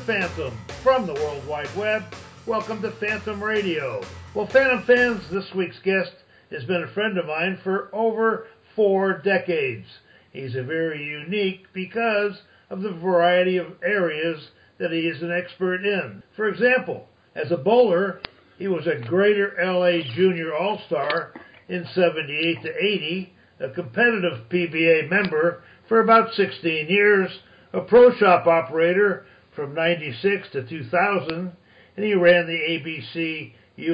Phantom from the World Wide Web. Welcome to Phantom Radio. Well, Phantom fans, this week's guest has been a friend of mine for over 4 decades. He's a very unique because of the variety of areas that he is an expert in. For example, as a bowler, he was a Greater LA Junior All-Star in 78 to 80, a competitive PBA member for about 16 years, a pro shop operator from 96 to 2000, and he ran the ABC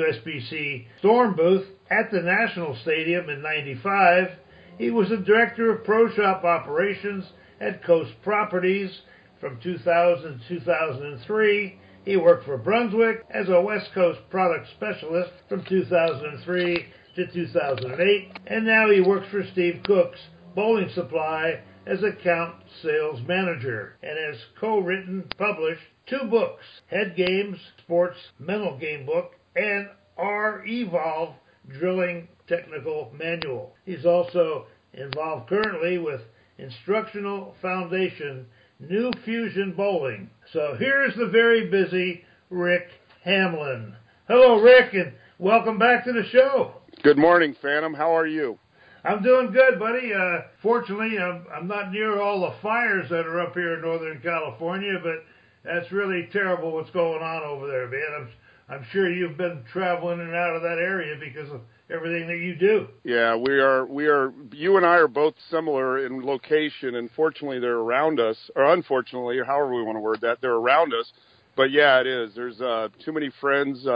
USBC Storm booth at the National Stadium in 95. He was the director of pro shop operations at Coast Properties from 2000 to 2003. He worked for Brunswick as a West Coast product specialist from 2003 to 2008, and now he works for Steve Cook's Bowling Supply as account sales manager, and has co-written, published 2 books, Head Games, Sports Mental Game Book, and our Evolve Drilling Technical Manual. He's also involved currently with Instructional Foundation New Fusion Bowling. So here's the very busy Rick Hamlin. Hello, Rick, and welcome back to the show. Good morning, Phantom. How are you? I'm doing good, buddy. Fortunately, I'm not near all the fires that are up here in Northern California, but that's really terrible what's going on over there, man. I'm sure you've been traveling in and out of that area because of everything that you do. Yeah, we are. You and I are both similar in location, and fortunately, they're around us, or unfortunately, or however we want to word that, they're around us. But yeah, it is. There's too many friends.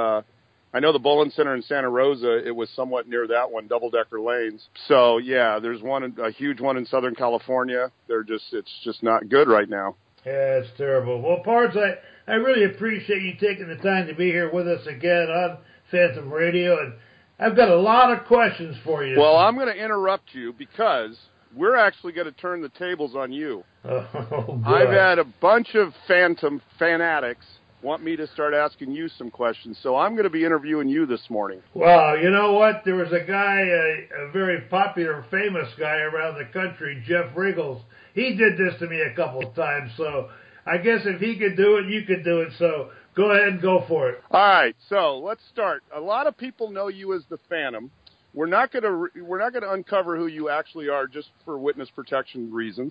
I know the bowling center in Santa Rosa, it was somewhat near that one, double-decker lanes. So, yeah, there's a huge one in Southern California. It's just not good right now. Yeah, it's terrible. Well, Pards, I really appreciate you taking the time to be here with us again on Phantom Radio, and I've got a lot of questions for you. Well, I'm going to interrupt you because we're actually going to turn the tables on you. Oh, I've had a bunch of Phantom fanatics want me to start asking you some questions, so I'm going to be interviewing you this morning. Well, you know what? There was a guy, a very popular, famous guy around the country, Jeff Riggles. He did this to me a couple of times, so I guess if he could do it, you could do it, so go ahead and go for it. All right, so let's start. A lot of people know you as the Phantom. We're not going to uncover who you actually are just for witness protection reasons.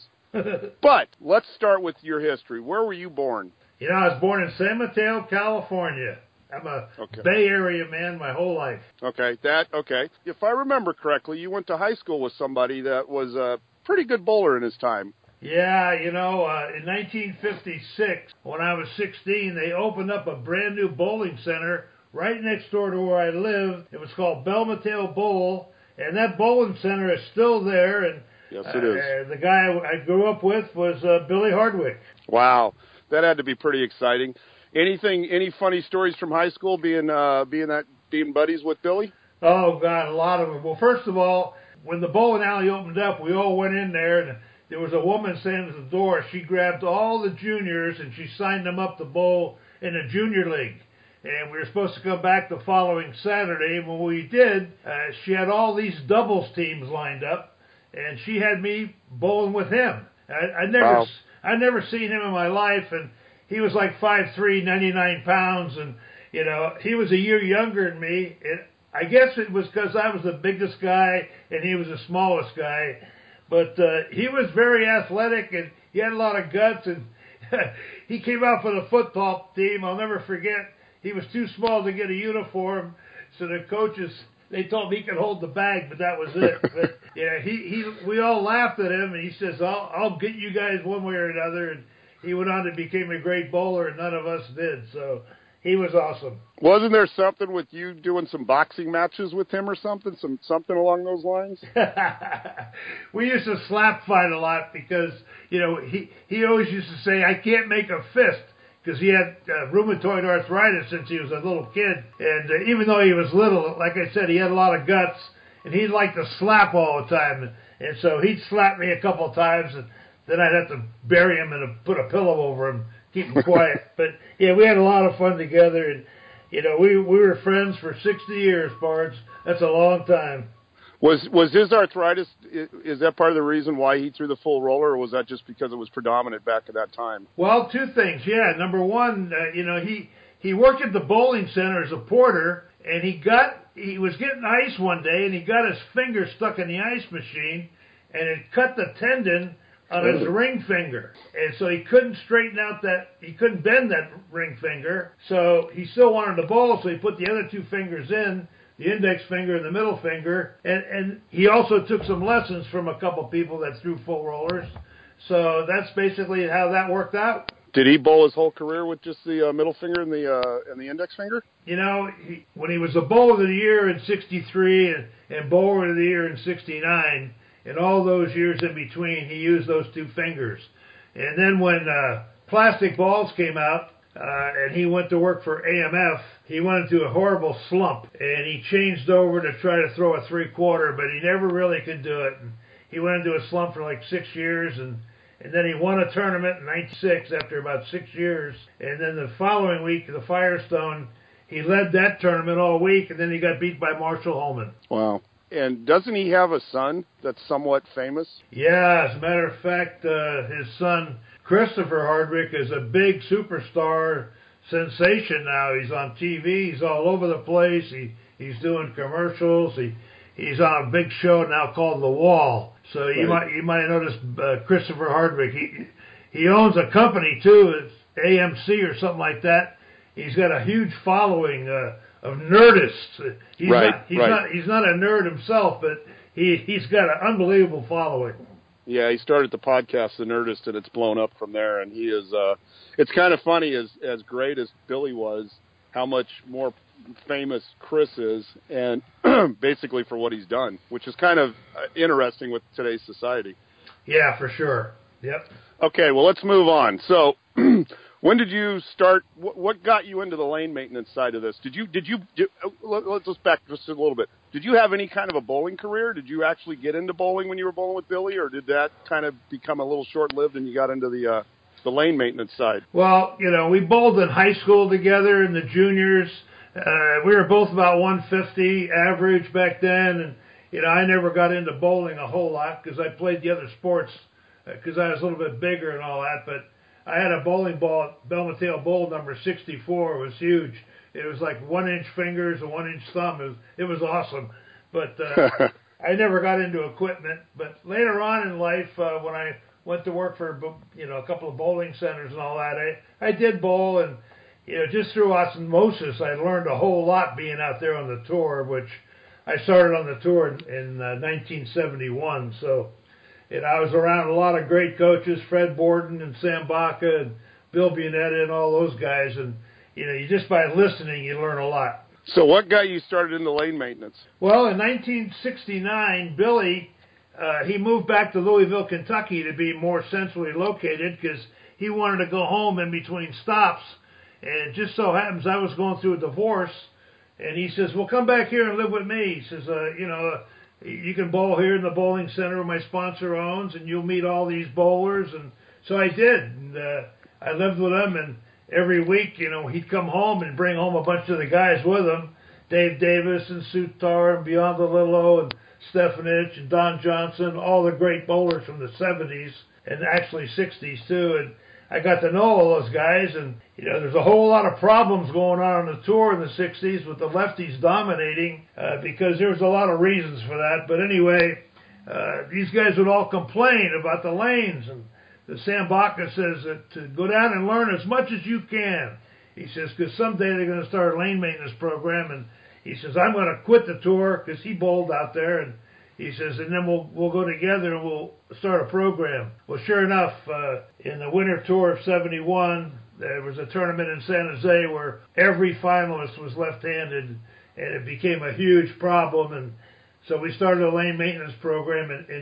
But let's start with your history. Where were you born? You know, I was born in San Mateo, California. I'm a Bay Area man my whole life. Okay. If I remember correctly, you went to high school with somebody that was a pretty good bowler in his time. Yeah, you know, in 1956, when I was 16, they opened up a brand new bowling center right next door to where I lived. It was called Bell Mateo Bowl, and that bowling center is still there. And yes, it is. The guy I grew up with was Billy Hardwick. Wow. That had to be pretty exciting. Any funny stories from high school being buddies with Billy? Oh God, a lot of them. Well, first of all, when the bowling alley opened up, we all went in there, and there was a woman standing at the door. She grabbed all the juniors and she signed them up to bowl in a junior league. And we were supposed to come back the following Saturday. And when we did, she had all these doubles teams lined up, and she had me bowling with him. I never seen him in my life, and he was like 5'3", 99 pounds, and you know, he was a year younger than me. And I guess it was because I was the biggest guy and he was the smallest guy, but he was very athletic and he had a lot of guts, and he came out for the football team. I'll never forget. He was too small to get a uniform, so the coaches, they told me he could hold the bag, but that was it. But yeah, we all laughed at him, and he says, "I'll get you guys one way or another." And he went on to become a great bowler, and none of us did. So he was awesome. Wasn't there something with you doing some boxing matches with him or something? Something along those lines? We used to slap fight a lot because, you know, he always used to say, "I can't make a fist," because he had rheumatoid arthritis since he was a little kid. And even though he was little, like I said, he had a lot of guts, and he'd like to slap all the time. And so he'd slap me a couple of times, and then I'd have to bury him and put a pillow over him, keep him quiet. But, yeah, we had a lot of fun together. And, you know, we were friends for 60 years, Pards. That's a long time. Was his arthritis, is that part of the reason why he threw the full roller, or was that just because it was predominant back at that time? Well, two things. Yeah, number one, he worked at the bowling center as a porter, and he was getting ice one day, and he got his finger stuck in the ice machine, and it cut the tendon on his ring finger, and so he couldn't bend that ring finger, so he still wanted to bowl, so he put the other two fingers in, the index finger and the middle finger, and he also took some lessons from a couple people that threw full rollers, so that's basically how that worked out. Did he bowl his whole career with just the middle finger and the index finger? When he was the bowler of the year in '63 and bowler of the year in '69, and all those years in between, he used those two fingers. And then when plastic balls came out, and he went to work for AMF, he went into a horrible slump, and he changed over to try to throw a three-quarter, but he never really could do it. And he went into a slump for like 6 years, and then he won a tournament in '96 after about 6 years. And then the following week, the Firestone, he led that tournament all week, and then he got beat by Marshall Holman. Wow. And doesn't he have a son that's somewhat famous? Yeah, as a matter of fact, his son, Christopher Hardwick, is a big superstar sensation now. He's on TV. He's all over the place. He's doing commercials. He's on a big show now called The Wall. So you might have noticed Christopher Hardwick. He owns a company too. It's AMC or something like that. He's got a huge following of nerdists. He's not a nerd himself, but he's got an unbelievable following. Yeah, he started the podcast, The Nerdist, and it's blown up from there. And he is, it's kind of funny, as great as Billy was, how much more famous Chris is, and basically for what he's done, which is kind of interesting with today's society. Yeah, for sure. Yep. Okay, well, let's move on. So, when did you start? What got you into the lane maintenance side of this? Let's just back just a little bit. Did you have any kind of a bowling career? Did you actually get into bowling when you were bowling with Billy, or did that kind of become a little short-lived and you got into the lane maintenance side? Well, we bowled in high school together in the juniors. We were both about 150 average back then, and I never got into bowling a whole lot because I played the other sports because I was a little bit bigger and all that, but I had a bowling ball at Bell Mateo Bowl number 64. It was huge. It was like 1-inch fingers and 1-inch thumb. It was awesome. But I never got into equipment. But later on in life, when I went to work for a couple of bowling centers and all that, I did bowl. And just through osmosis, I learned a whole lot being out there on the tour, which I started on the tour in 1971. So I was around a lot of great coaches, Fred Borden and Sam Baca and Bill Bunetta and all those guys. And, you just by listening, you learn a lot. So what got you started in the lane maintenance? Well, in 1969, Billy, he moved back to Louisville, Kentucky to be more centrally located because he wanted to go home in between stops. And it just so happens I was going through a divorce. And he says, well, come back here and live with me. He says, you can bowl here in the bowling center my sponsor owns, and you'll meet all these bowlers. And so I did. And I lived with him, and every week, he'd come home and bring home a bunch of the guys with him, Dave Davis and Sutar and Beyond the Lillo and Stefanich and Don Johnson, all the great bowlers from the 70s and actually 60s too. And I got to know all those guys, and there's a whole lot of problems going on the tour in the 60s with the lefties dominating because there was a lot of reasons for that. But anyway, these guys would all complain about the lanes, and Sam Baca says that to go down and learn as much as you can. He says, because someday they're going to start a lane maintenance program, and he says, I'm going to quit the tour because he bowled out there, and he says, and then we'll go together and we'll start a program. Well, sure enough, in the winter tour of 71, there was a tournament in San Jose where every finalist was left-handed, and it became a huge problem. And so we started a lane maintenance program in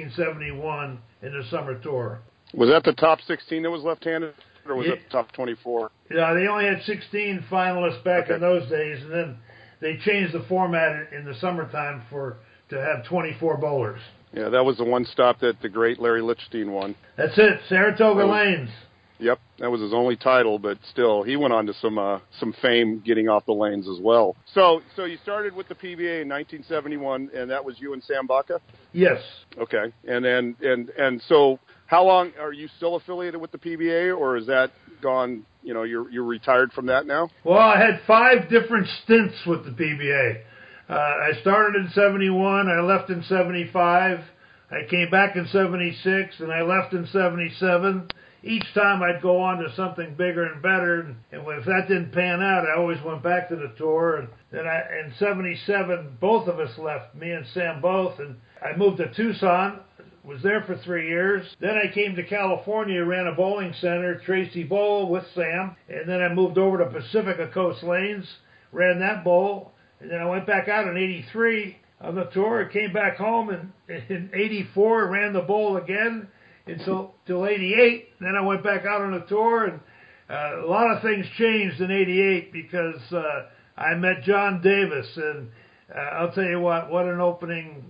1971 in the summer tour. Was that the top 16 that was left-handed, or was it the top 24? Yeah, they only had 16 finalists back in those days, and then they changed the format in the summertime to have 24 bowlers. Yeah, that was the one stop that the great Larry Lichstein won. That's it, Saratoga Lanes. Yep. That was his only title, but still, he went on to some fame getting off the lanes as well. So you started with the PBA in 1971, and that was you and Sam Baca? Yes. Okay. And then and so how long are you still affiliated with the PBA, or is that gone? You know, you're retired from that now? Well, I had 5 different stints with the PBA. I started in 71, I left in 75, I came back in 76, and I left in 77. Each time I'd go on to something bigger and better, and if that didn't pan out, I always went back to the tour. And then in 77, both of us left, me and Sam both, and I moved to Tucson, was there for 3 years. Then I came to California, ran a bowling center, Tracy Bowl with Sam, and then I moved over to Pacifica Coast Lanes, ran that bowl, and then I went back out in 83 on the tour, came back home in 84, ran the bowl again, until 88. Then I went back out on a tour, and a lot of things changed in 88 because I met John Davis, and I'll tell you what an opening,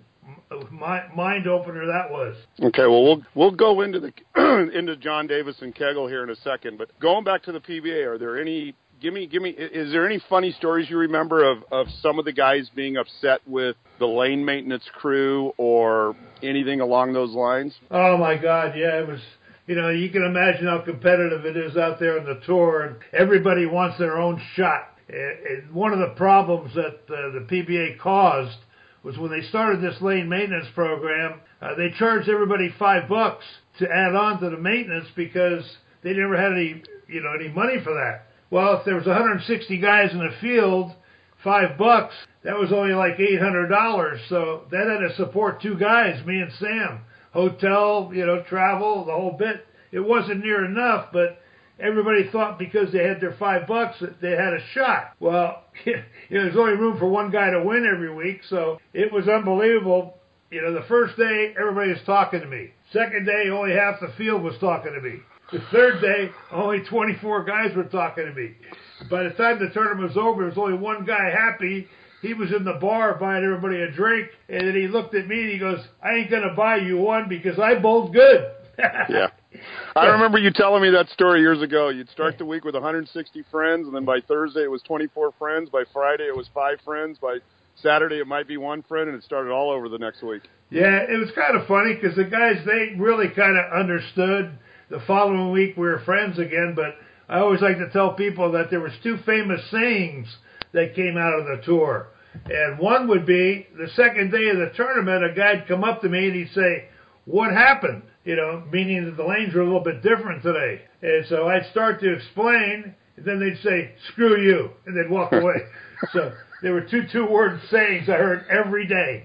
mind opener that was. Okay, well we'll go into the into John Davis and Kegel here in a second, but going back to the PBA, are there any? Give me. Is there any funny stories you remember of some of the guys being upset with the lane maintenance crew or anything along those lines? Oh my God, yeah, it was. You know, you can imagine how competitive it is out there on the tour, and everybody wants their own shot. And one of the problems that the PBA caused was when they started this lane maintenance program, they charged everybody $5 to add on to the maintenance because they never had any money for that. Well, if there was 160 guys in the field, $5, that was only like $800. So that had to support 2 guys, me and Sam. Hotel, travel, the whole bit. It wasn't near enough, but everybody thought because they had their $5 that they had a shot. Well, there's only room for one guy to win every week, so it was unbelievable. The first day, everybody was talking to me. Second day, only half the field was talking to me. The third day, only 24 guys were talking to me. By the time the tournament was over, there was only one guy happy. He was in the bar buying everybody a drink, and then he looked at me and he goes, I ain't going to buy you one because I bowled good. Yeah. I remember you telling me that story years ago. You'd start the week with 160 friends, and then by Thursday it was 24 friends. By Friday it was 5 friends. By Saturday it might be 1 friend, and it started all over the next week. Yeah, it was kind of funny because the guys, they really kind of understood. The following week we were friends again, but I always like to tell people that there was 2 famous sayings that came out of the tour. And one would be, the second day of the tournament, a guy'd come up to me and he'd say, what happened? Meaning that the lanes were a little bit different today. And so I'd start to explain, and then they'd say, screw you, and they'd walk away. So there were 2 two-word sayings I heard every day.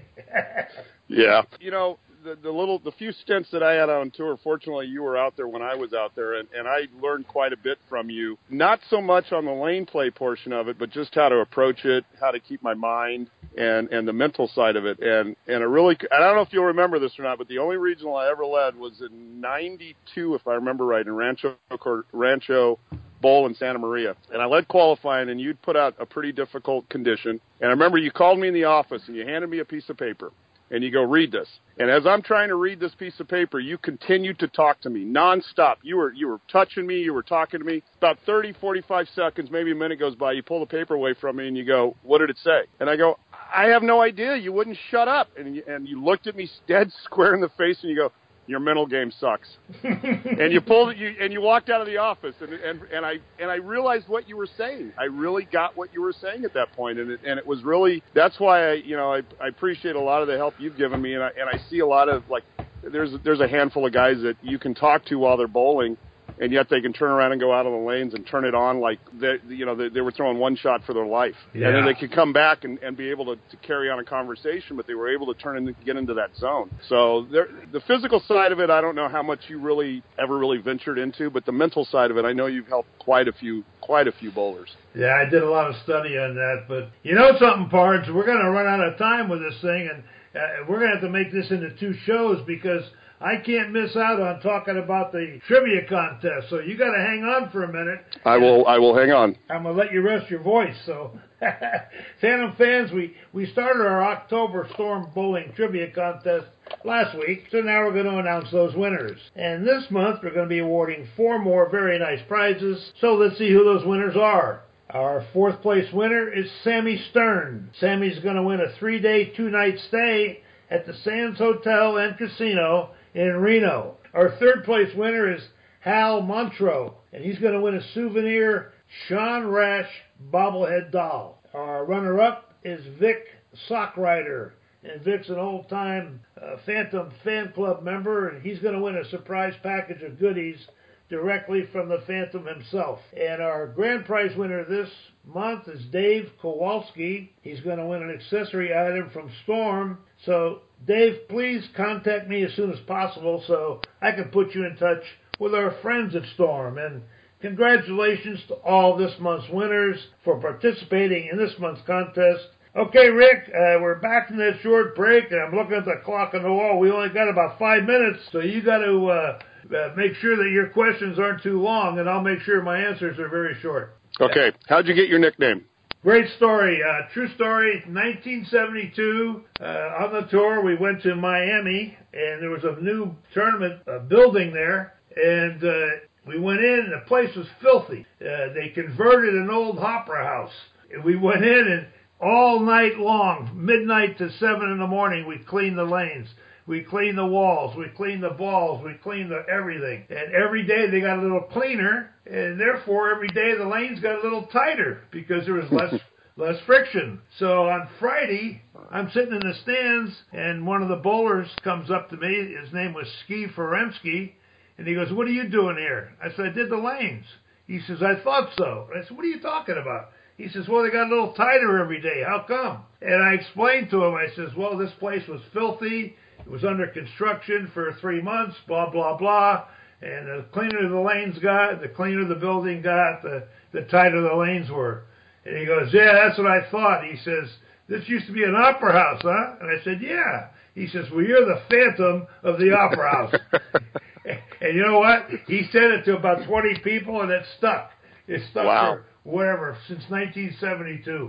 Yeah. The few stints that I had on tour, fortunately you were out there when I was out there, and I learned quite a bit from you. Not so much on the lane play portion of it, but just how to approach it, how to keep my mind, and the mental side of it. And I don't know if you'll remember this or not, but the only regional I ever led was in 92, if I remember right, in Rancho Bowl in Santa Maria. And I led qualifying, and you'd put out a pretty difficult condition. And I remember you called me in the office, and you handed me a piece of paper. And you go, read this. And as I'm trying to read this piece of paper, you continued to talk to me nonstop. You were touching me. You were talking to me. About 30, 45 seconds, maybe a minute goes by. You pull the paper away from me and you go, what did it say? And I go, I have no idea. You wouldn't shut up. And you looked at me dead square in the face and you go, your mental game sucks. And you walked out of the office, and I realized what you were saying. I really got what you were saying at that point, and it was really, that's why I appreciate a lot of the help you've given me, and I see a lot of, like, there's a handful of guys that you can talk to while they're bowling, and yet they can turn around and go out on the lanes and turn it on like they were throwing one shot for their life. Yeah. And then they could come back and be able to carry on a conversation, but they were able to get into that zone. So the physical side of it, I don't know how much you ever really ventured into, but the mental side of it, I know you've helped quite a few bowlers. Yeah, I did a lot of study on that, but you know something, Pards, we're going to run out of time with this thing, and we're going to have to make this into 2 shows because I can't miss out on talking about the trivia contest, so you got to hang on for a minute. I will hang on. I'm going to let you rest your voice, so. Phantom fans, we started our October Storm Bowling Trivia Contest last week, so now we're going to announce those winners. And this month, we're going to be awarding 4 more very nice prizes, so let's see who those winners are. Our 4th place winner is Sammy Stern. Sammy's going to win a 3-day, 2-night stay at the Sands Hotel and Casino in Reno. Our 3rd place winner is Hal Montrow, and he's going to win a souvenir Sean Rash bobblehead doll. Our runner-up is Vic Sockrider, and Vic's an old-time Phantom fan club member, and he's going to win a surprise package of goodies directly from the Phantom himself. And our grand prize winner this month is Dave Kowalski. He's going to win an accessory item from Storm. So, Dave, please contact me as soon as possible so I can put you in touch with our friends at Storm. And congratulations to all this month's winners for participating in this month's contest. Okay, Rick, we're back from that short break, and I'm looking at the clock on the wall. We only got about 5 minutes, so you got to make sure that your questions aren't too long, and I'll make sure my answers are very short. Okay. How'd you get your nickname? Great story. True story. 1972, on the tour, we went to Miami, and there was a new tournament building there, and we went in, and the place was filthy. They converted an old opera house. We went in, and all night long, midnight to 7 in the morning, we cleaned the lanes. We cleaned the walls. We cleaned the balls. We cleaned everything. And every day they got a little cleaner, and therefore every day the lanes got a little tighter because there was less friction. So on Friday, I'm sitting in the stands, and one of the bowlers comes up to me. His name was Ski Feremski, and he goes, "What are you doing here?" I said, "I did the lanes." He says, "I thought so." I said, "What are you talking about?" He says, "Well, they got a little tighter every day. How come?" And I explained to him, I says, "Well, this place was filthy. It was under construction for 3 months, blah, blah, blah. And the cleaner the lanes got, the cleaner the building got, the tighter the lanes were." And he goes, "Yeah, that's what I thought." He says, "This used to be an opera house, huh?" And I said, "Yeah." He says, "Well, you're the Phantom of the opera house." And you know what? He said it to about 20 people, and it stuck. It stuck for whatever, since 1972.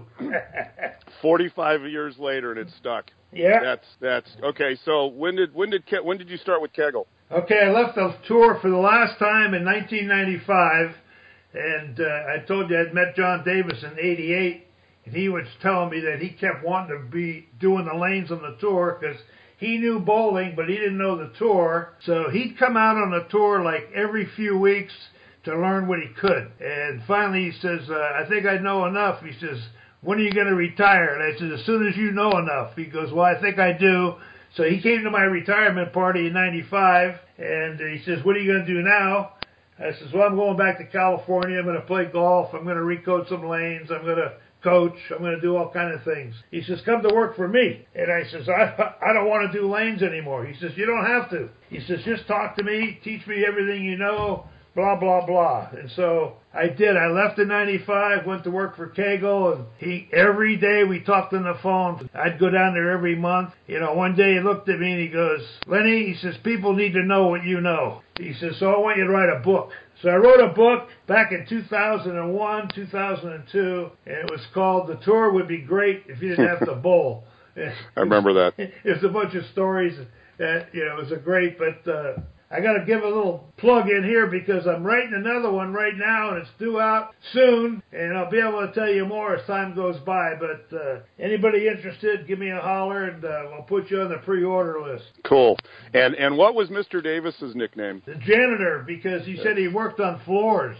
45 years later, and it stuck. Yeah. That's okay. So when did you start with Kegel? Okay, I left the tour for the last time in 1995, and I told you I'd met John Davis in '88, and he was telling me that he kept wanting to be doing the lanes on the tour because he knew bowling, but he didn't know the tour. So he'd come out on the tour like every few weeks to learn what he could. And finally he says, "I think I know enough." He says, "When are you going to retire?" And I said, "As soon as you know enough." He goes, "Well, I think I do." So he came to my retirement party in '95, and he says, "What are you going to do now?" I says, "Well, I'm going back to California. I'm going to play golf. I'm going to recode some lanes. I'm going to coach. I'm going to do all kind of things." He says, "Come to work for me." And I says, I don't want to do lanes anymore." He says, "You don't have to." He says, "Just talk to me. Teach me everything you know. Blah, blah, blah." And so I did. I left in '95, went to work for Kegel, and every day we talked on the phone. I'd go down there every month. You know, one day he looked at me and he goes, "Lenny," he says, "people need to know what you know." He says, "So I want you to write a book." So I wrote a book back in 2001, 2002, and it was called "The Tour Would Be Great If You Didn't Have to Bowl." I remember that. It was a bunch of stories that, it was a great, but I got to give a little plug in here because I'm writing another one right now, and it's due out soon, and I'll be able to tell you more as time goes by. But anybody interested, give me a holler, and we'll put you on the pre-order list. Cool. And what was Mr. Davis's nickname? The janitor, because he said he worked on floors.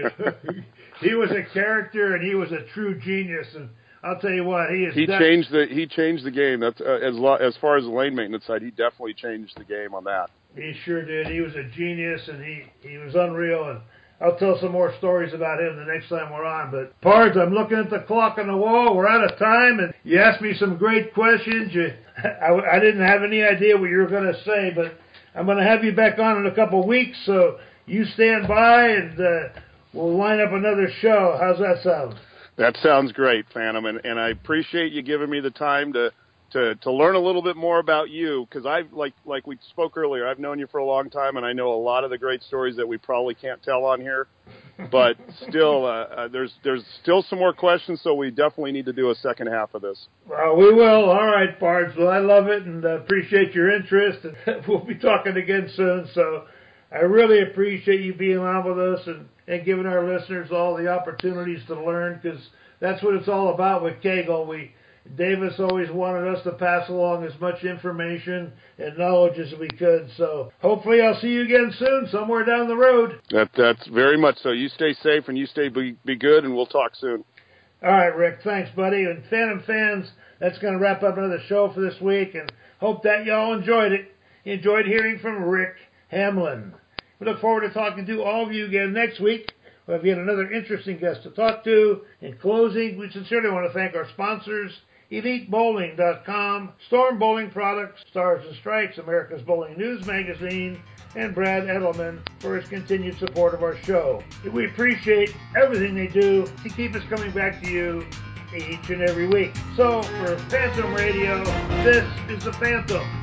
He was a character, and he was a true genius, and I'll tell you what, he changed the game. That's as far as the lane maintenance side, he definitely changed the game on that. He sure did. He was a genius, and he was unreal, and I'll tell some more stories about him the next time we're on. But, Pards, I'm looking at the clock on the wall. We're out of time, and you asked me some great questions. I didn't have any idea what you were going to say, but I'm going to have you back on in a couple of weeks, so you stand by, and we'll line up another show. How's that sound? That sounds great, Phantom, and I appreciate you giving me the time to learn a little bit more about you, because I've like we spoke earlier, I've known you for a long time, and I know a lot of the great stories that we probably can't tell on here. but still, there's still some more questions, so we definitely need to do a second half of this. Well, we will. All right, Pards. Well, I love it and appreciate your interest. And we'll be talking again soon. So I really appreciate you being on with us and giving our listeners all the opportunities to learn, because that's what it's all about with Kegel. Davis always wanted us to pass along as much information and knowledge as we could. So hopefully I'll see you again soon, somewhere down the road. That's very much so. You stay safe and you be good, and we'll talk soon. All right, Rick. Thanks, buddy. And Phantom fans, that's going to wrap up another show for this week, and hope that y'all enjoyed it. You enjoyed hearing from Rick Hamlin. We look forward to talking to all of you again next week. We'll have yet another interesting guest to talk to. In closing, we sincerely want to thank our sponsors, EliteBowling.com, Storm Bowling Products, Stars and Stripes, America's Bowling News Magazine, and Brad Edelman for his continued support of our show. We appreciate everything they do to keep us coming back to you each and every week. So, for Phantom Radio, this is The Phantom.